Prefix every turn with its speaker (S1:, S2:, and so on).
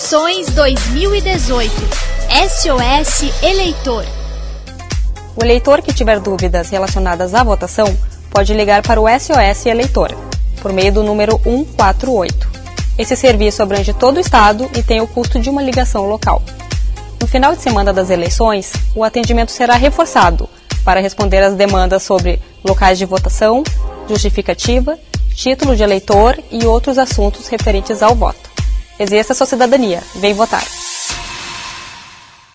S1: Eleições 2018. SOS Eleitor.
S2: O eleitor que tiver dúvidas relacionadas à votação pode ligar para o SOS Eleitor, por meio do número 148. Esse serviço abrange todo o estado e tem o custo de uma ligação local. No final de semana das eleições, o atendimento será reforçado para responder às demandas sobre locais de votação, justificativa, título de eleitor e outros assuntos referentes ao voto. Exerça sua cidadania. Vem votar!